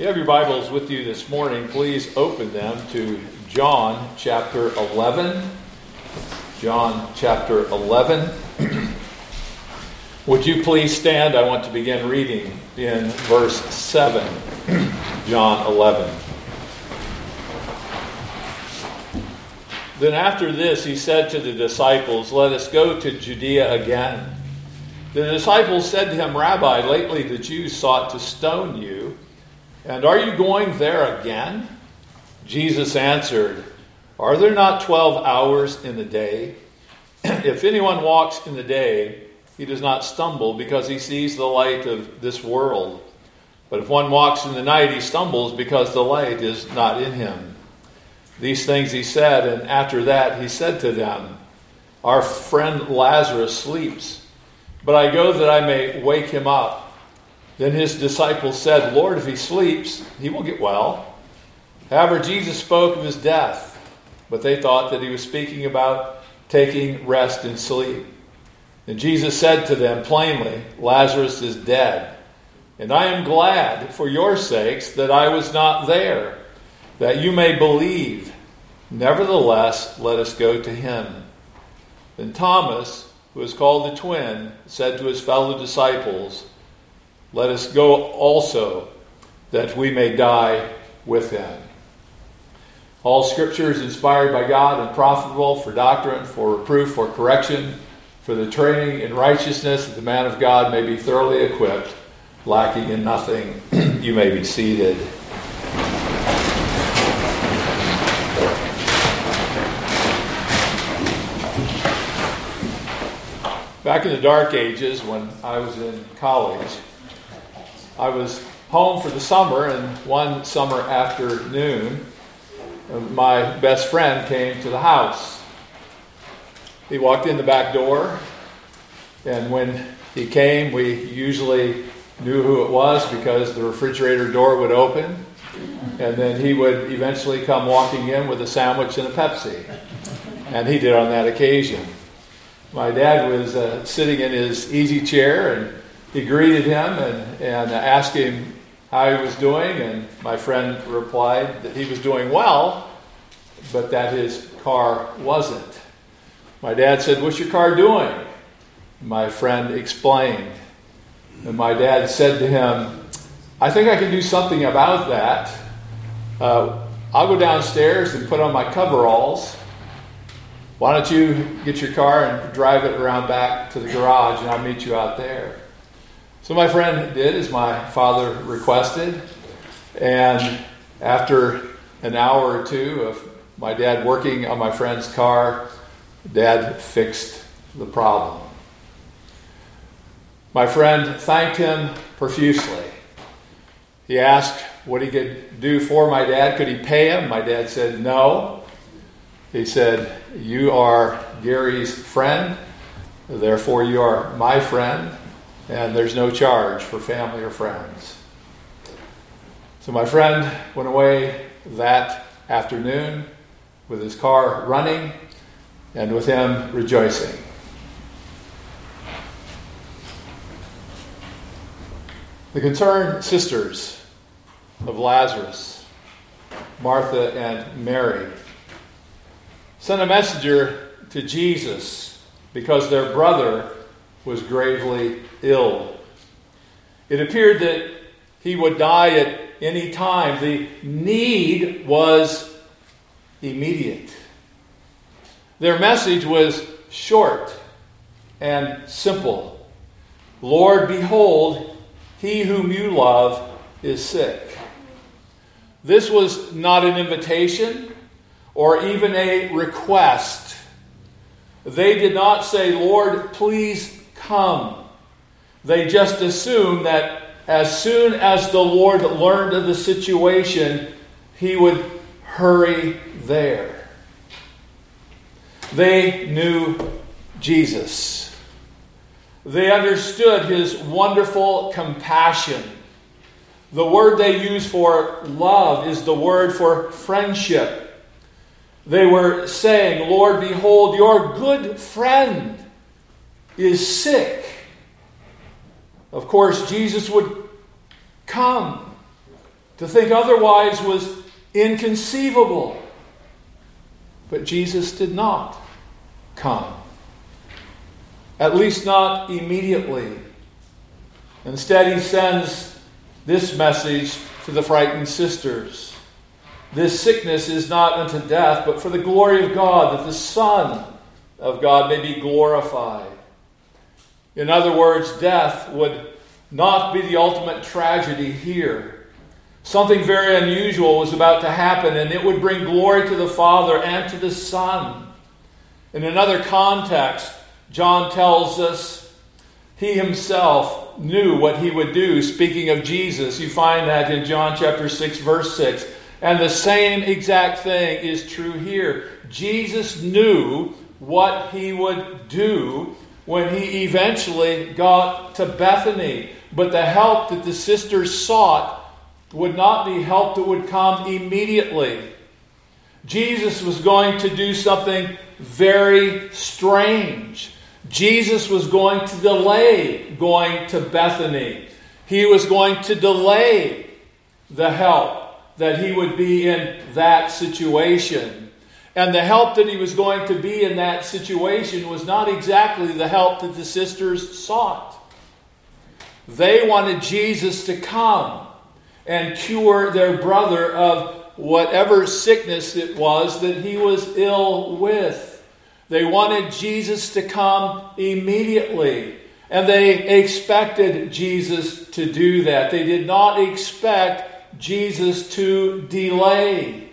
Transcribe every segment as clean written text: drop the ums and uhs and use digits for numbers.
you have your Bibles with you this morning, please open them to John chapter 11. John chapter 11. Would you please stand? I want to begin reading in verse 7. John 11. Then after this he said to the disciples, "Let us go to Judea again." The disciples said to him, "Rabbi, lately the Jews sought to stone you, and are you going there again?" Jesus answered, "Are there not 12 hours in the day? If anyone walks in the day, he does not stumble because he sees the light of this world. But if one walks in the night, he stumbles because the light is not in him." These things he said, and after that he said to them, "Our friend Lazarus sleeps, but I go that I may wake him up." Then his disciples said, "Lord, if he sleeps, he will get well." However, Jesus spoke of his death, but they thought that he was speaking about taking rest in sleep. And Jesus said to them plainly, "Lazarus is dead, and I am glad for your sakes that I was not there, that you may believe. Nevertheless, let us go to him." Then Thomas, who is called the twin, said to his fellow disciples, "Let us go also, that we may die with him." All Scripture is inspired by God and profitable for doctrine, for reproof, for correction, for the training in righteousness, that the man of God may be thoroughly equipped, lacking in nothing. You may be seated. Back in the dark ages, when I was in college, I was home for the summer, and one summer afternoon, my best friend came to the house. He walked in the back door, and when he came, we usually knew who it was because the refrigerator door would open, and then he would eventually come walking in with a sandwich and a Pepsi, and he did on that occasion. My dad was sitting in his easy chair, and he greeted him and asked him how he was doing, and my friend replied that he was doing well, but that his car wasn't. My dad said, "What's your car doing?" My friend explained, and my dad said to him, "I think I can do something about that. I'll go downstairs and put on my coveralls. Why don't you get your car and drive it around back to the garage, and I'll meet you out there." So my friend did as my father requested, and after an hour or two of my dad working on my friend's car, Dad fixed the problem. My friend thanked him profusely. He asked what he could do for my dad. Could he pay him? My dad said no. He said, "You are Gary's friend, therefore you are my friend, and there's no charge for family or friends." So my friend went away that afternoon with his car running and with him rejoicing. The concerned sisters of Lazarus, Martha and Mary, sent a messenger to Jesus because their brother was gravely ill. It appeared that he would die at any time. The need was immediate. Their message was short and simple. "Lord, behold, he whom you love is sick." This was not an invitation or even a request. They did not say, "Lord, please come." They just assumed that as soon as the Lord learned of the situation, he would hurry there. They knew Jesus. They understood his wonderful compassion. The word they use for love is the word for friendship. They were saying, "Lord, behold, your good friend is sick." Of course, Jesus would come To think otherwise was inconceivable. But Jesus did not come. At least not immediately. Instead, he sends this message to the frightened sisters. This sickness is not unto death, but for the glory of God, that the Son of God may be glorified. In other words, death would not be the ultimate tragedy here. Something very unusual was about to happen, and it would bring glory to the Father and to the Son. In another context, John tells us he himself knew what he would do. Speaking of Jesus, you find that in John chapter 6, verse 6. And the same exact thing is true here. Jesus knew what he would do when he eventually got to Bethany. But the help that the sisters sought would not be help that would come immediately. Jesus was going to do something very strange. Jesus was going to delay going to Bethany. He was going to delay the help that he would be in that situation. And the help that he was going to be in that situation was not exactly the help that the sisters sought. They wanted Jesus to come and cure their brother of whatever sickness it was that he was ill with. They wanted Jesus to come immediately. And they expected Jesus to do that. They did not expect Jesus to delay.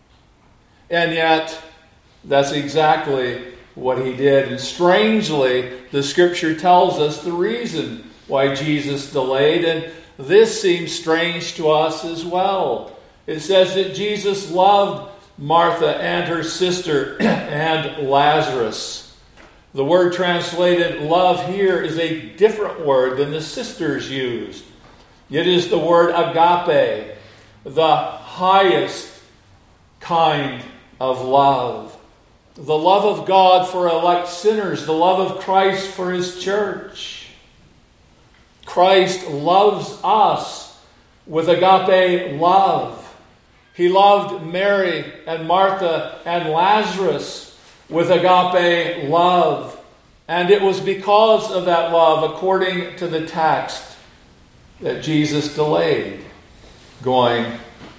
And yet, that's exactly what he did. And strangely, the Scripture tells us the reason why Jesus delayed. And this seems strange to us as well. It says that Jesus loved Martha and her sister and Lazarus. The word translated love here is a different word than the sisters used. It is the word agape, the highest kind of love. The love of God for elect sinners, the love of Christ for his church. Christ loves us with agape love. He loved Mary and Martha and Lazarus with agape love. And it was because of that love, according to the text, that Jesus delayed going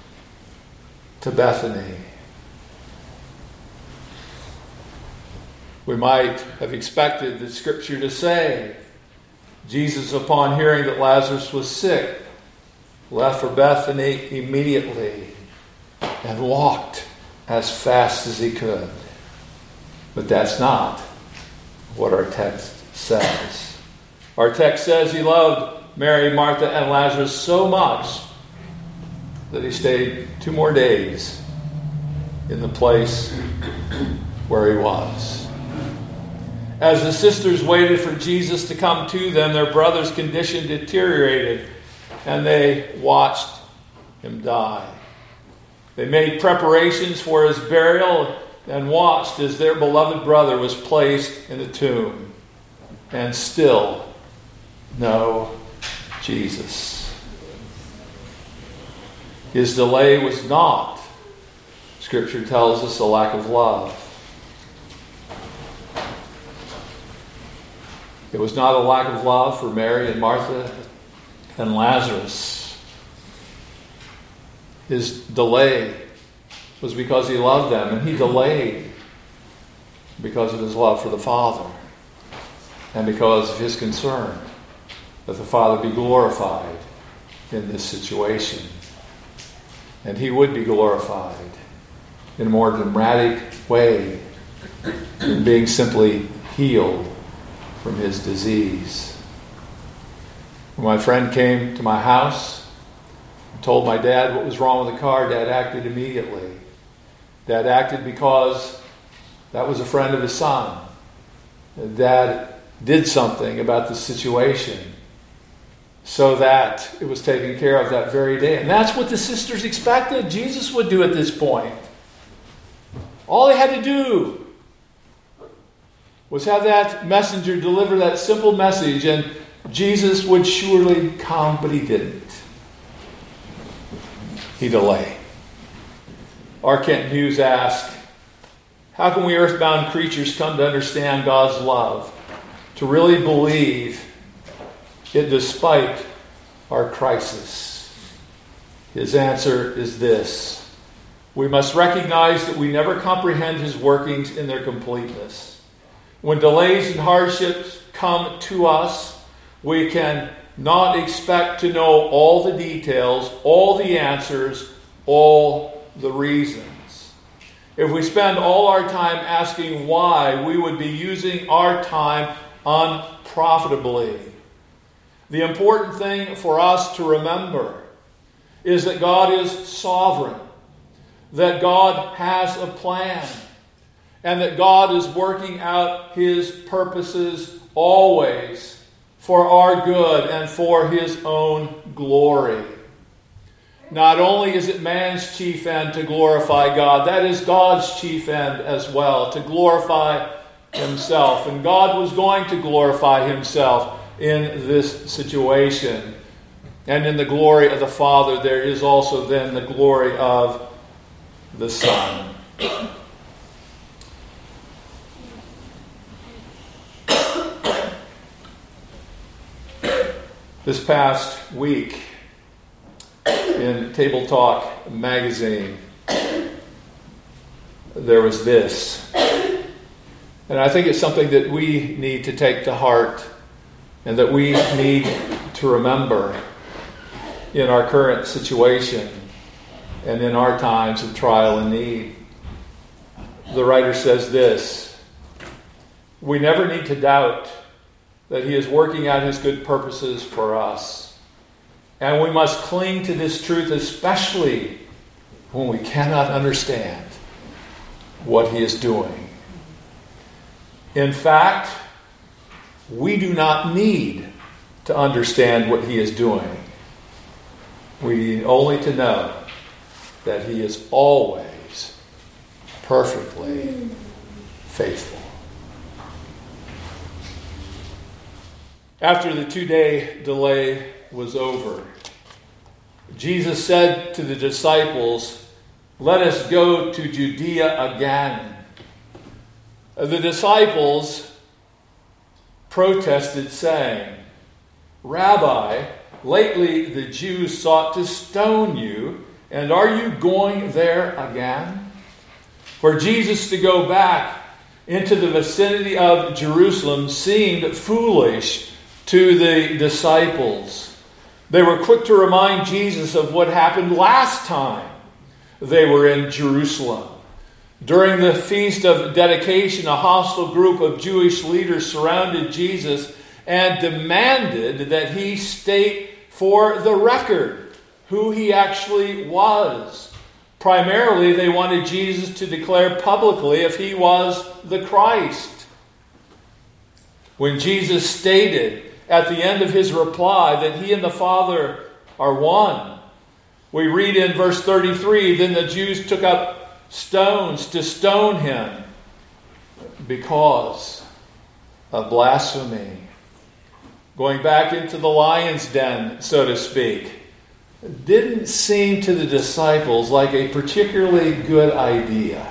to Bethany. We might have expected the Scripture to say, Jesus, upon hearing that Lazarus was sick, left for Bethany immediately and walked as fast as he could. But that's not what our text says. Our text says he loved Mary, Martha, and Lazarus so much that he stayed 2 more days in the place where he was. As the sisters waited for Jesus to come to them, their brother's condition deteriorated, and they watched him die. They made preparations for his burial and watched as their beloved brother was placed in the tomb. And still, no Jesus. His delay was not, Scripture tells us, a lack of love. It was not a lack of love for Mary and Martha and Lazarus. His delay was because he loved them, and he delayed because of his love for the Father and because of his concern that the Father be glorified in this situation. And he would be glorified in a more dramatic way than being simply healed from his disease. When my friend came to my house and told my dad what was wrong with the car, Dad acted immediately. Dad acted because that was a friend of his son. Dad did something about the situation so that it was taken care of that very day. And that's what the sisters expected Jesus would do at this point. All he had to do was have that messenger deliver that simple message, and Jesus would surely come, but he didn't. he delay? R. Kent Hughes asked, how can we earthbound creatures come to understand God's love, to really believe it despite our crisis? His answer is this: we must recognize that we never comprehend his workings in their completeness. When delays and hardships come to us, we can not expect to know all the details, all the answers, all the reasons. If we spend all our time asking why, we would be using our time unprofitably. The important thing for us to remember is that God is sovereign, that God has a plan, and that God is working out his purposes always for our good and for his own glory. Not only is it man's chief end to glorify God, that is God's chief end as well, to glorify himself. And God was going to glorify himself in this situation. And in the glory of the Father, there is also then the glory of the Son. This past week, in Table Talk magazine, there was this. And I think it's something that we need to take to heart and that we need to remember in our current situation and in our times of trial and need. The writer says this: we never need to doubt that he is working out his good purposes for us. And we must cling to this truth, especially when we cannot understand what he is doing. In fact, we do not need to understand what he is doing. We need only to know that he is always perfectly faithful. After the 2-day delay was over, Jesus said to the disciples, "Let us go to Judea again." The disciples protested, saying, "Rabbi, lately the Jews sought to stone you, and are you going there again?" For Jesus to go back into the vicinity of Jerusalem seemed foolish to the disciples. They were quick to remind Jesus of what happened last time they were in Jerusalem. During the Feast of Dedication, a hostile group of Jewish leaders surrounded Jesus and demanded that he state for the record who he actually was. Primarily, they wanted Jesus to declare publicly if he was the Christ. When Jesus stated at the end of his reply that he and the Father are one, we read in verse 33, "Then the Jews took up stones to stone him because of blasphemy." Going back into the lion's den, so to speak, didn't seem to the disciples like a particularly good idea.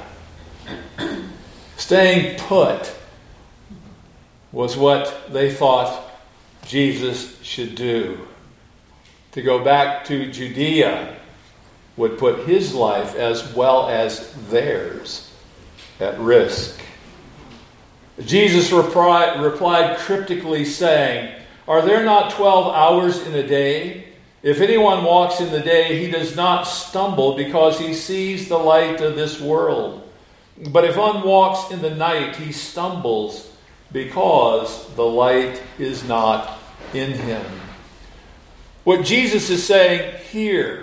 Staying put was what they thought Jesus should do. To go back to Judea would put his life as well as theirs at risk. Jesus replied cryptically, saying, "Are there not 12 hours in a day? If anyone walks in the day, he does not stumble because he sees the light of this world. But if one walks in the night, he stumbles because the light is not in him." What Jesus is saying here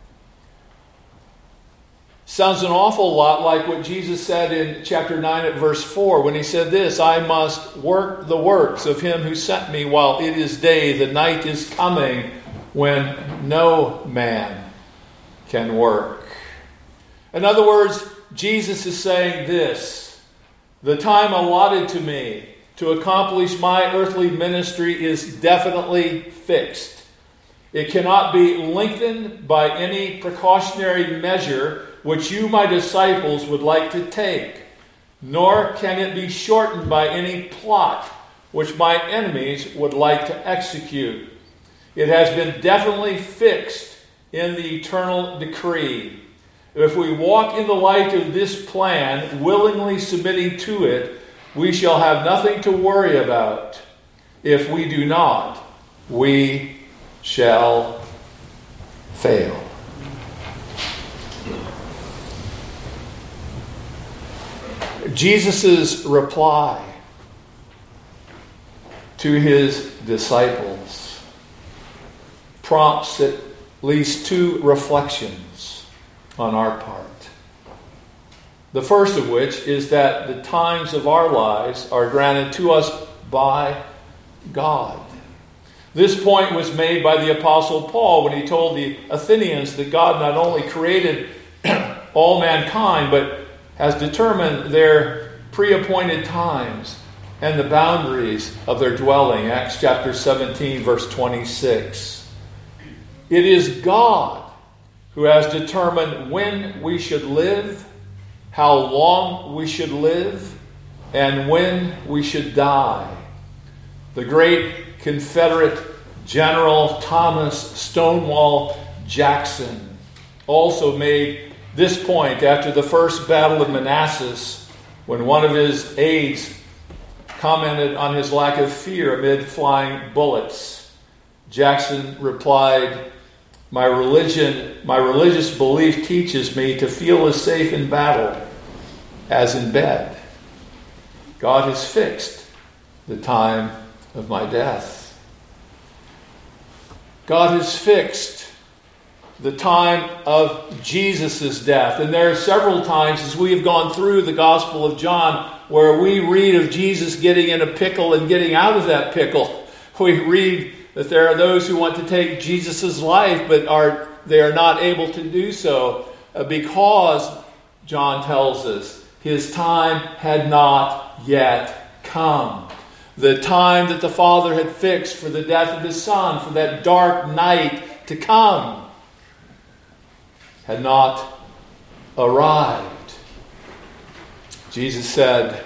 sounds an awful lot like what Jesus said in chapter 9 at verse 4 when he said this, "I must work the works of him who sent me while it is day. The night is coming when no man can work." In other words, Jesus is saying this: the time allotted to me to accomplish my earthly ministry is definitely fixed. It cannot be lengthened by any precautionary measure which you, my disciples, would like to take, nor can it be shortened by any plot which my enemies would like to execute. It has been definitely fixed in the eternal decree. If we walk in the light of this plan, willingly submitting to it, we shall have nothing to worry about. If we do not, we shall fail. Jesus' reply to his disciples prompts at least two reflections on our part. The first of which is that the times of our lives are granted to us by God. This point was made by the Apostle Paul when he told the Athenians that God not only created all mankind, but has determined their pre-appointed times and the boundaries of their dwelling. Acts chapter 17, verse 26. It is God who has determined when we should live, how long we should live, and when we should die. The great Confederate General Thomas Stonewall Jackson also made this point after the first Battle of Manassas, when one of his aides commented on his lack of fear amid flying bullets. Jackson replied, my religious belief teaches me to feel as safe in battle as in bed. God has fixed the time of my death. God has fixed the time of Jesus' death. And there are several times as we have gone through the Gospel of John where we read of Jesus getting in a pickle and getting out of that pickle. We read that there are those who want to take Jesus' life, but they are not able to do so because, John tells us, his time had not yet come. The time that the Father had fixed for the death of his Son, for that dark night to come, had not arrived. Jesus said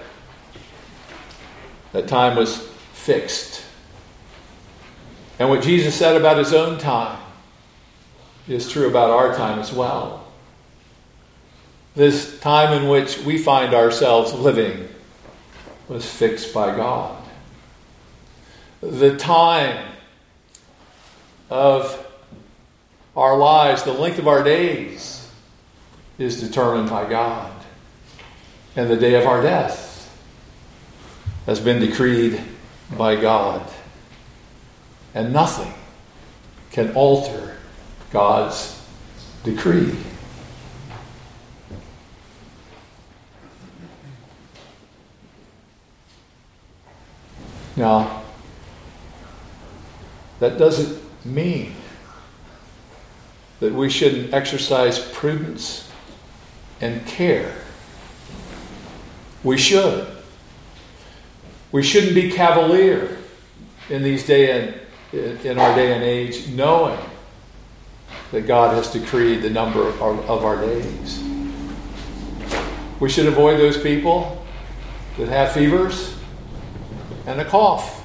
that time was fixed. And what Jesus said about his own time is true about our time as well. This time in which we find ourselves living was fixed by God. The time of our lives, the length of our days, is determined by God. And the day of our death has been decreed by God. And nothing can alter God's decree. Now, that doesn't mean that we shouldn't exercise prudence and care. We should. We shouldn't be cavalier in in our day and age, knowing that God has decreed the number of our days. We should avoid those people that have fevers and a cough.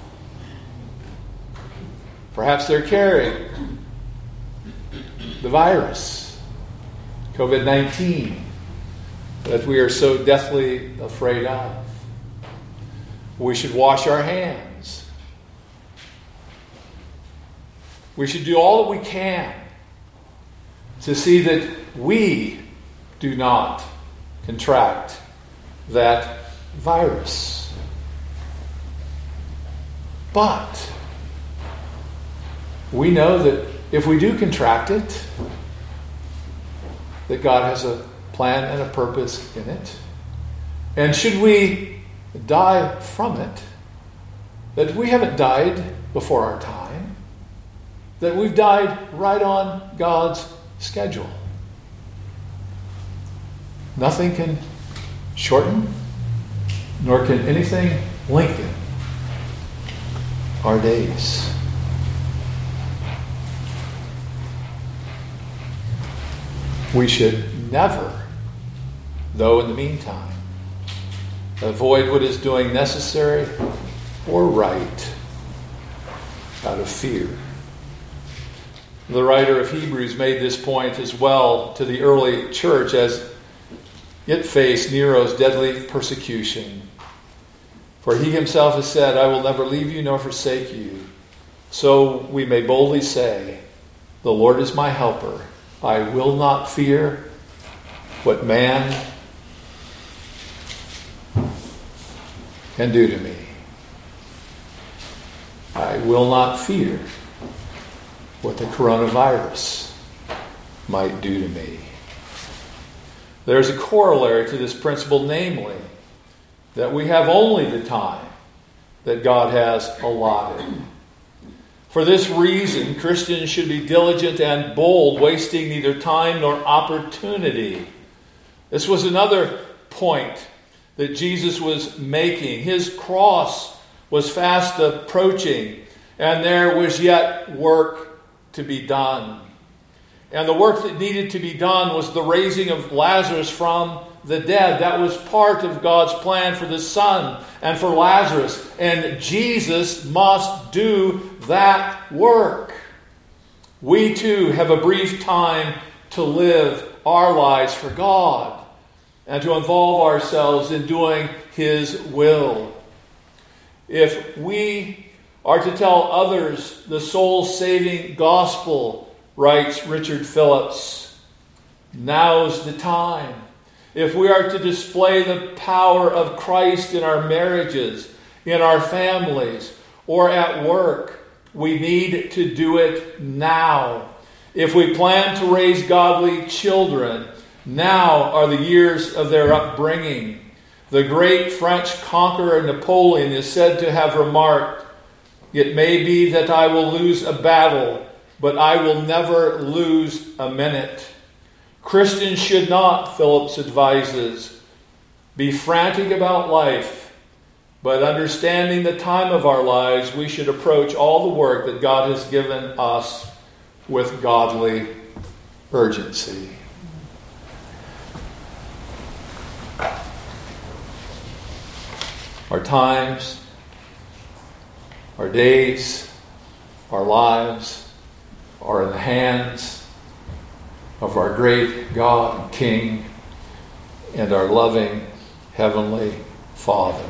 Perhaps they're carrying the virus, COVID-19, that we are so deathly afraid of. We should wash our hands. We should do all that we can to see that we do not contract that virus. But we know that if we do contract it, that God has a plan and a purpose in it. And should we die from it, that we haven't died before our time, that we've died right on God's schedule. Nothing can shorten, nor can anything lengthen our days. We should never, though in the meantime, avoid what is doing necessary or right out of fear. The writer of Hebrews made this point as well to the early church as it faced Nero's deadly persecution. For he himself has said, I will never leave you nor forsake you. So we may boldly say, the Lord is my helper. I will not fear what man can do to me. I will not fear what the coronavirus might do to me. There's a corollary to this principle, namely, that we have only the time that God has allotted. For this reason, Christians should be diligent and bold, wasting neither time nor opportunity. This was another point that Jesus was making. His cross was fast approaching, and there was yet work to be done. And the work that needed to be done was the raising of Lazarus from the dead. That was part of God's plan for the Son and for Lazarus. And Jesus must do that work. We too have a brief time to live our lives for God and to involve ourselves in doing His will. If we are to tell others the soul-saving gospel, writes Richard Phillips, now's the time. If we are to display the power of Christ in our marriages, in our families, or at work, we need to do it now. If we plan to raise godly children, now are the years of their upbringing. The great French conqueror Napoleon is said to have remarked, it may be that I will lose a battle, but I will never lose a minute. Christians should not, Phillips advises, be frantic about life, but understanding the time of our lives, we should approach all the work that God has given us with godly urgency. Our times, our days, our lives are in the hands of our great God and King and our loving Heavenly Father.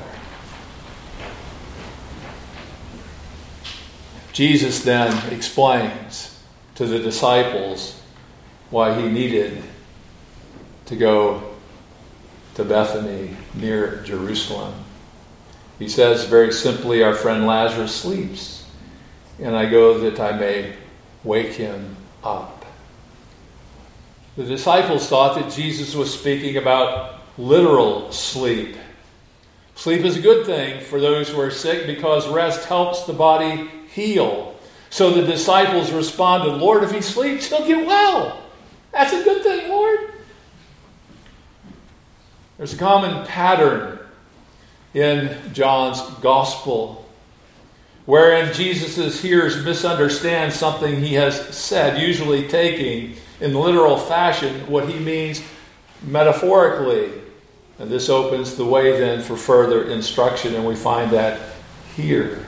Jesus then explains to the disciples why he needed to go to Bethany near Jerusalem. He says very simply, our friend Lazarus sleeps, and I go that I may wake him up. The disciples thought that Jesus was speaking about literal sleep. Sleep is a good thing for those who are sick because rest helps the body heal. So the disciples responded, Lord, if he sleeps, he'll get well. That's a good thing, Lord. There's a common pattern in John's Gospel wherein Jesus' hearers misunderstand something he has said, usually taking in literal fashion what he means metaphorically. And this opens the way then for further instruction, and we find that here.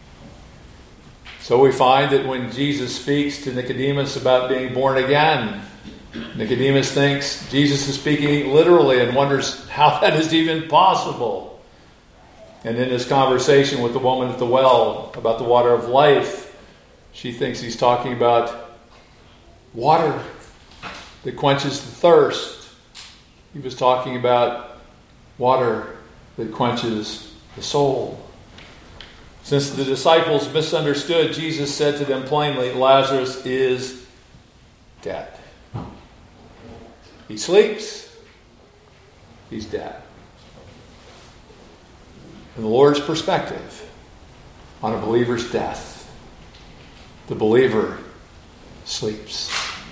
So we find that when Jesus speaks to Nicodemus about being born again, Nicodemus thinks Jesus is speaking literally and wonders how that is even possible. And in his conversation with the woman at the well about the water of life, she thinks he's talking about water that quenches the thirst. He was talking about water that quenches the soul. Since the disciples misunderstood, Jesus said to them plainly, Lazarus is dead. He sleeps. He's dead. In the Lord's perspective on a believer's death, the believer sleeps.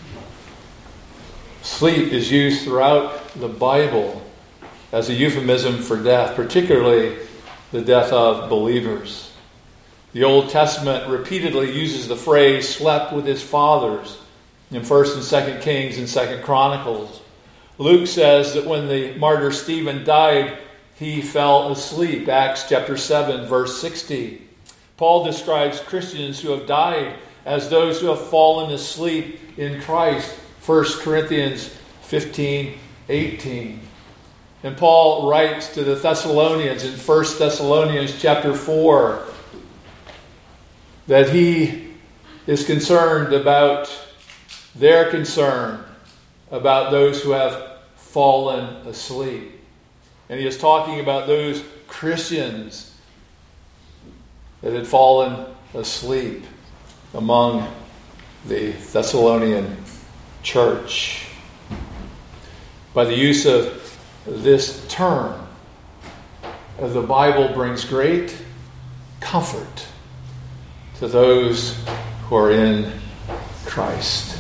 Sleep is used throughout the Bible as a euphemism for death, particularly the death of believers. The Old Testament repeatedly uses the phrase slept with his fathers in 1st and 2nd Kings and 2nd Chronicles. Luke says that when the martyr Stephen died, he fell asleep. Acts chapter 7, verse 60. Paul describes Christians who have died as those who have fallen asleep in Christ. 1 Corinthians 15, 18. And Paul writes to the Thessalonians in 1 Thessalonians chapter 4 that he is concerned about their concern about those who have fallen asleep. And he is talking about those Christians that had fallen asleep among the Thessalonian church. By the use of this term, the Bible brings great comfort to those who are in Christ.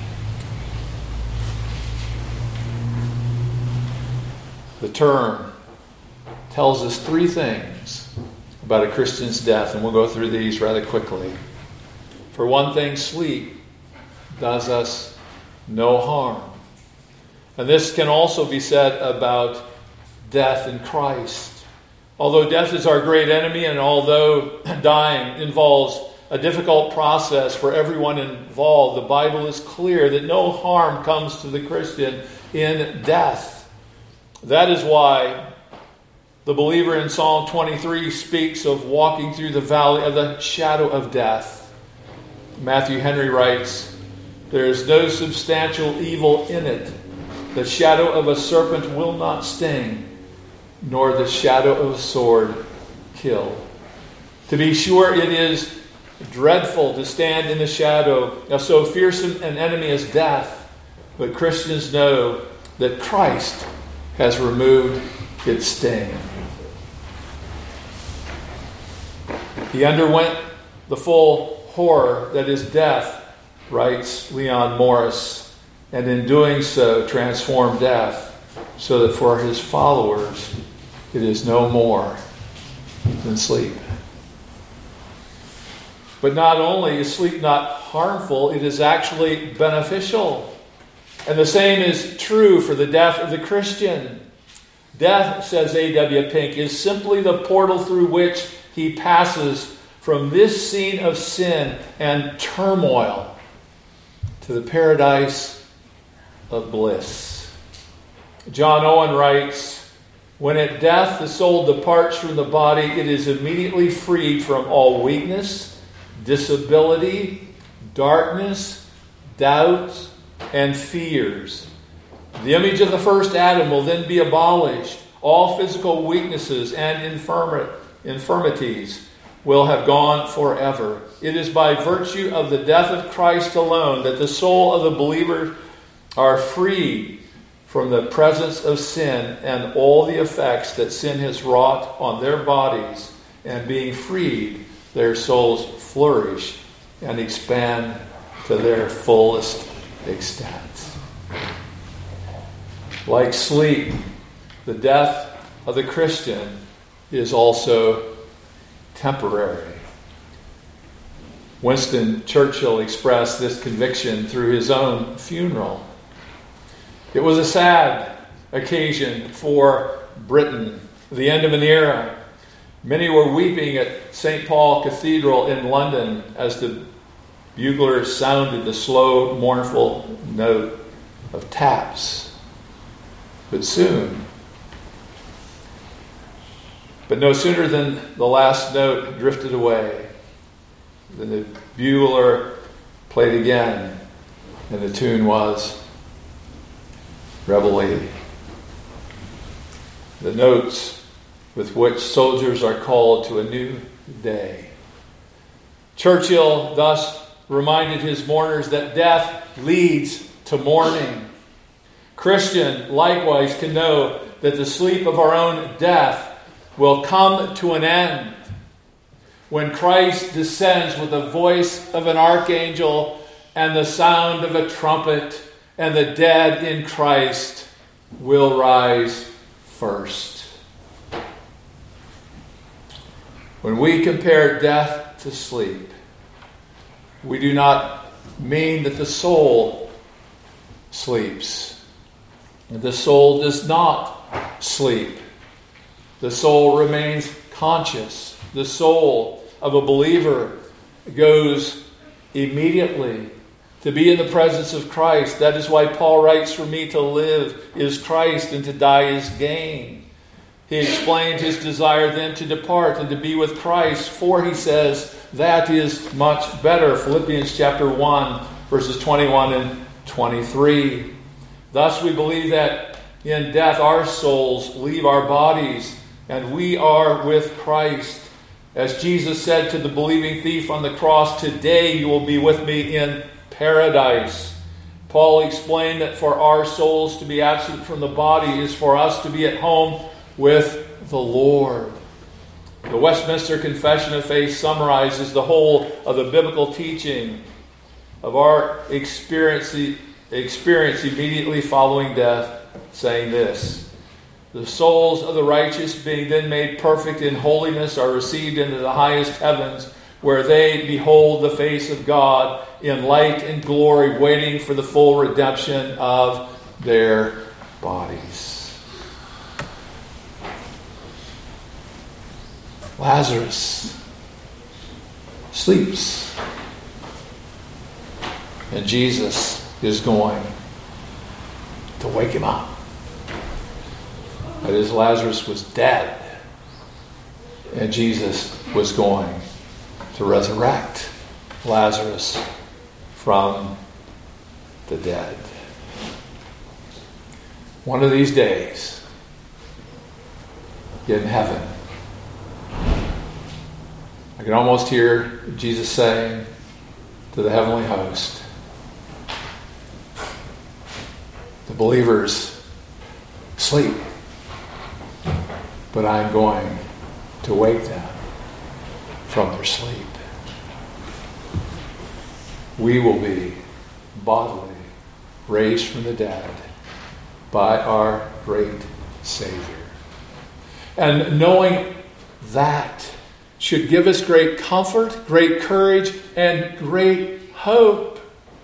The term tells us three things about a Christian's death, and we'll go through these rather quickly. For one thing, sleep does us no harm. And this can also be said about death in Christ. Although death is our great enemy, and although dying involves a difficult process for everyone involved, the Bible is clear that no harm comes to the Christian in death. That is why the believer in Psalm 23 speaks of walking through the valley of the shadow of death. Matthew Henry writes, "There is no substantial evil in it. The shadow of a serpent will not sting, nor the shadow of a sword kill." To be sure, it is dreadful to stand in the shadow of so fearsome an enemy as death, but Christians know that Christ has removed its sting. He underwent the full horror that is death, writes Leon Morris, and in doing so transformed death so that for his followers it is no more than sleep. But not only is sleep not harmful, it is actually beneficial. And the same is true for the death of the Christian. Death, says A.W. Pink, is simply the portal through which he passes from this scene of sin and turmoil to the paradise of bliss. John Owen writes, "When at death the soul departs from the body, it is immediately freed from all weakness, disability, darkness, doubts, and fears. The image of the first Adam will then be abolished. All physical weaknesses and infirmities will have gone forever. It is by virtue of the death of Christ alone that the soul of the believer are freed from the presence of sin and all the effects that sin has wrought on their bodies, and being freed, their souls flourish and expand to their fullest extent." Like sleep, the death of the Christian is also temporary. Winston Churchill expressed this conviction through his own funeral. It was a sad occasion for Britain, the end of an era. Many were weeping at St. Paul Cathedral in London as the buglers sounded the slow, mournful note of taps. But no sooner than the last note drifted away, than the bugler played again, and the tune was Reveille. The notes with which soldiers are called to a new day. Churchill thus reminded his mourners that death leads to mourning. Christian likewise can know that the sleep of our own death will come to an end when Christ descends with the voice of an archangel and the sound of a trumpet, and the dead in Christ will rise first. When we compare death to sleep, we do not mean that the soul sleeps. And the soul does not sleep. The soul remains conscious. The soul of a believer goes immediately to be in the presence of Christ. That is why Paul writes, "For me to live is Christ, and to die is gain." He explained his desire then to depart and to be with Christ, for he says, that is much better. Philippians chapter 1, verses 21 and 23. Thus we believe that in death our souls leave our bodies, and we are with Christ. As Jesus said to the believing thief on the cross, "Today you will be with me in paradise." Paul explained that for our souls to be absent from the body is for us to be at home with the Lord. The Westminster Confession of Faith summarizes the whole of the biblical teaching of our experience immediately following death, saying this: "The souls of the righteous, being then made perfect in holiness, are received into the highest heavens, where they behold the face of God in light and glory, waiting for the full redemption of their bodies." Lazarus sleeps, and Jesus is going to wake him up. That is, Lazarus was dead, and Jesus was going to resurrect Lazarus from the dead. One of these days, in heaven, I can almost hear Jesus saying to the heavenly host, "The believers sleep, but I'm going to wake them from their sleep." We will be bodily raised from the dead by our great Savior. And knowing that should give us great comfort, great courage, and great hope.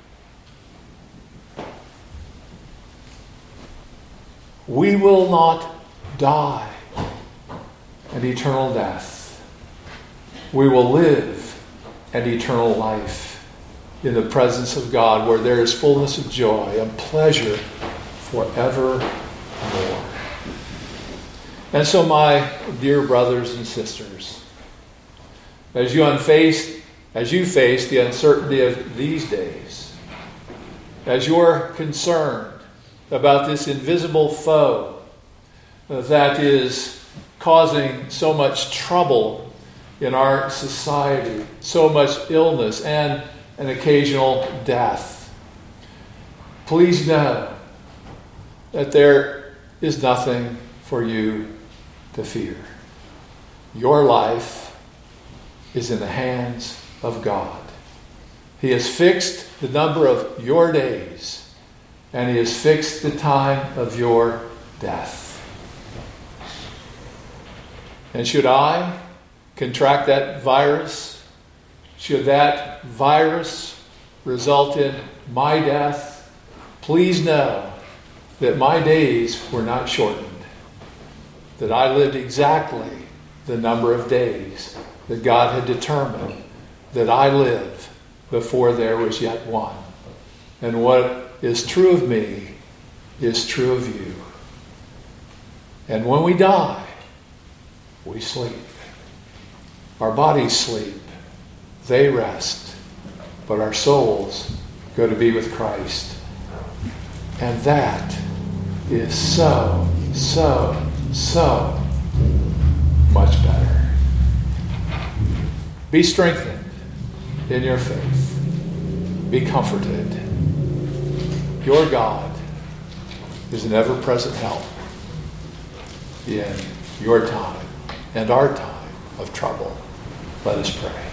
We will not die an eternal death. We will live an eternal life in the presence of God, where there is fullness of joy and pleasure forevermore. And so, my dear brothers and sisters, as you face the uncertainty of these days, as you're concerned about this invisible foe that is causing so much trouble in our society, so much illness and an occasional death, please know that there is nothing for you to fear. Your life is in the hands of God. He has fixed the number of your days, and He has fixed the time of your death. And should I contract that virus, should that virus result in my death, please know that my days were not shortened, that I lived exactly the number of days that God had determined that I live before there was yet one. And what is true of me is true of you. And when we die, we sleep. Our bodies sleep. They rest. But our souls go to be with Christ. And that is so, so, so much better. Be strengthened in your faith. Be comforted. Your God is an ever-present help in your time and our time of trouble. Let us pray.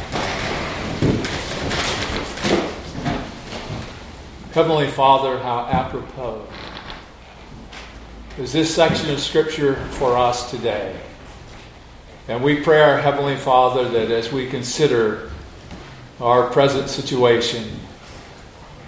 Heavenly Father, how apropos is this section of Scripture for us today. And we pray, our Heavenly Father, that as we consider our present situation,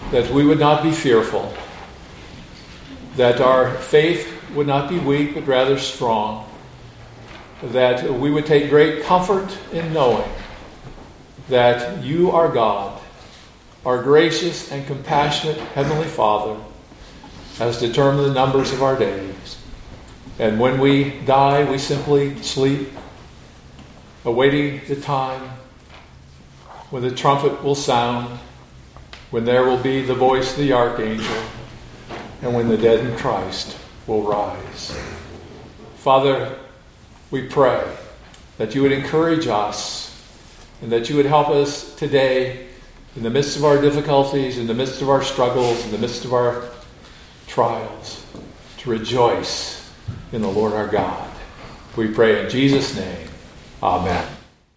that we would not be fearful, that our faith would not be weak, but rather strong, that we would take great comfort in knowing that you are God, our gracious and compassionate Heavenly Father, has determined the numbers of our days. And when we die, we simply sleep, awaiting the time when the trumpet will sound, when there will be the voice of the archangel, and when the dead in Christ will rise. Father, we pray that you would encourage us and that you would help us today in the midst of our difficulties, in the midst of our struggles, in the midst of our trials, to rejoice in the Lord our God. We pray in Jesus' name. Amen.